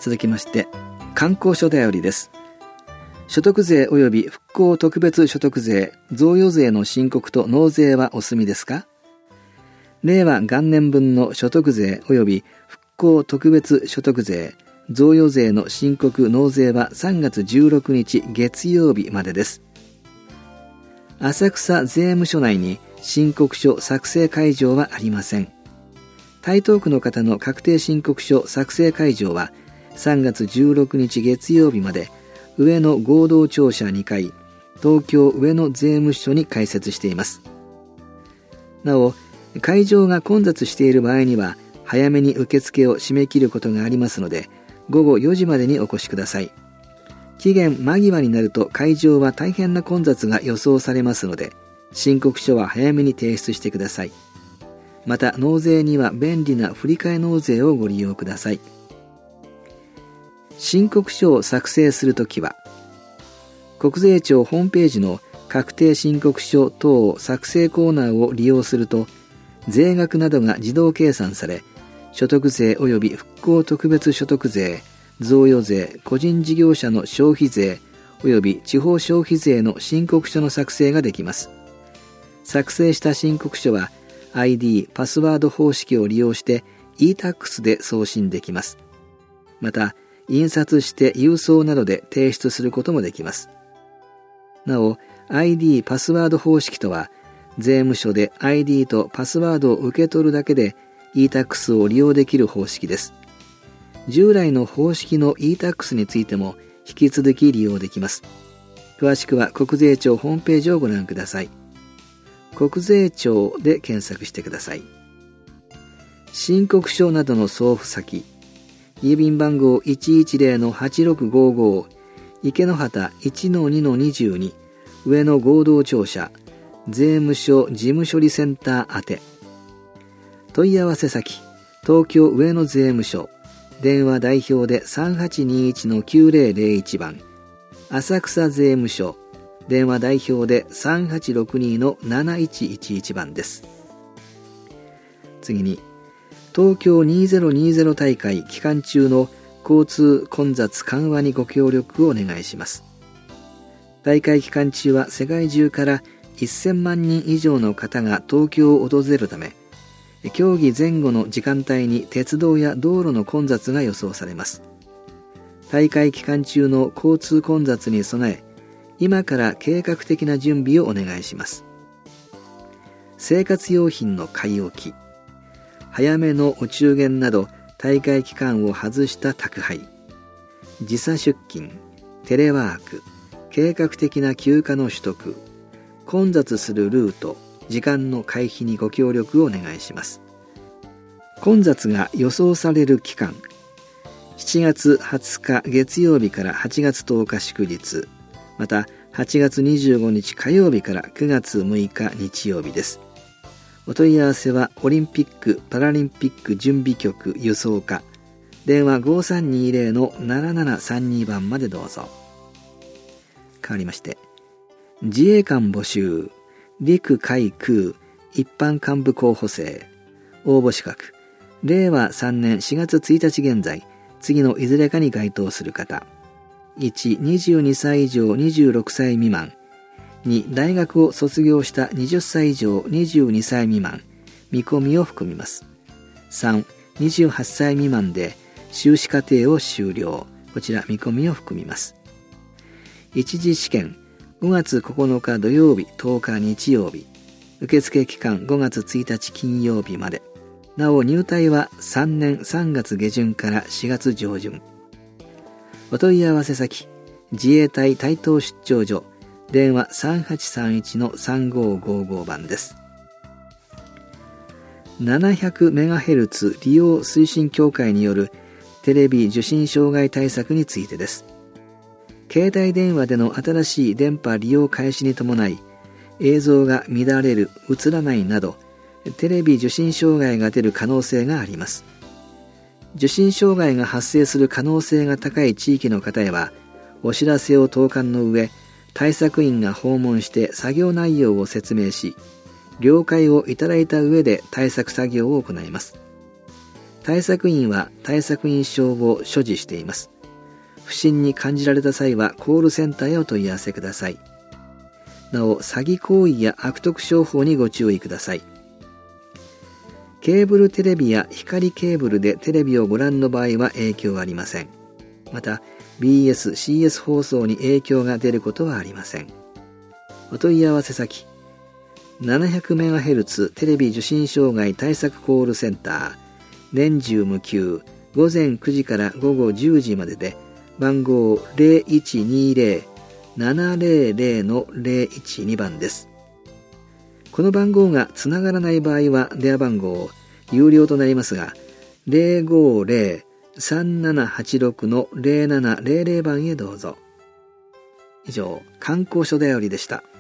続きまして観光所だよりです。所得税及び復興特別所得税、贈与税の申告と納税はお済みですか？令和元年分の所得税及び復興特別所得税、贈与税の申告納税は3月16日月曜日までです。浅草税務署内に申告書作成会場はありません。台東区の方の確定申告書作成会場は3月16日月曜日まで上野合同庁舎2階、東京上野税務署に開設しています。なお、会場が混雑している場合には早めに受付を締め切ることがありますので、午後4時までにお越しください。期限間際になると会場は大変な混雑が予想されますので、申告書は早めに提出してください。また納税には便利な振替納税をご利用ください。申告書を作成するときは、国税庁ホームページの確定申告書等作成コーナーを利用すると、税額などが自動計算され、所得税及び復興特別所得税、贈与税、個人事業者の消費税及び地方消費税の申告書の作成ができます。作成した申告書は ID、パスワード方式を利用して e-tax で送信できます。また、印刷して郵送などで提出することもできます。なお、ID、パスワード方式とは、税務署で ID とパスワードを受け取るだけで e-tax を利用できる方式です。従来の方式の e-tax についても引き続き利用できます。詳しくは国税庁ホームページをご覧ください。国税庁で検索してください。申告書などの送付先、郵便番号 110-8655 池之端 1-2-22 上野合同庁舎税務署事務処理センター宛て。問い合わせ先、東京上野税務署、電話代表で 3821-9001 番、浅草税務署、電話代表で 3862-7111 番です。次に、東京2020大会期間中の交通混雑緩和にご協力をお願いします。大会期間中は世界中から1000万人以上の方が東京を訪れるため、競技前後の時間帯に鉄道や道路の混雑が予想されます。大会期間中の交通混雑に備え、今から計画的な準備をお願いします。生活用品の買い置き、早めのお中元など大会期間を外した宅配、時差出勤、テレワーク、計画的な休暇の取得、混雑するルート、時間の回避にご協力をお願いします。混雑が予想される期間、7月20日月曜日から8月10日祝日、また8月25日火曜日から9月6日日曜日です。お問い合わせはオリンピック・パラリンピック準備局輸送課、電話 5320-7732 番までどうぞ。変わりまして、自衛官募集、陸海空一般幹部候補生、応募資格、令和3年4月1日現在、次のいずれかに該当する方。1、22歳以上26歳未満。2、大学を卒業した20歳以上22歳未満。見込みを含みます。3、28歳未満で修士課程を修了。こちら見込みを含みます。一次試験、5月9日土曜日、10日日曜日。受付期間5月1日金曜日まで。なお入隊は3年3月下旬から4月上旬。お問い合わせ先、自衛隊台東出張所、電話 3831-3555 番です。700MHz 利用推進協会によるテレビ受信障害対策についてです。携帯電話での新しい電波利用開始に伴い、映像が乱れる、映らないなど、テレビ受信障害が出る可能性があります。受信障害が発生する可能性が高い地域の方へは、お知らせを投函の上、対策員が訪問して作業内容を説明し、了解をいただいた上で対策作業を行います。 対策員は対策員証を所持しています。不審に感じられた際はコールセンターへお問い合わせください。なお、詐欺行為や悪徳商法にご注意ください。ケーブルテレビや光ケーブルでテレビをご覧の場合は影響はありません。また、BS、CS 放送に影響が出ることはありません。お問い合わせ先、700MHz テレビ受信障害対策コールセンター、年中無休、午前9時から午後10時までで、番号 0120-700-012 番です。この番号がつながらない場合は電話番号有料となりますが、050-3786-0700番へどうぞ。以上、観光所だよりでした。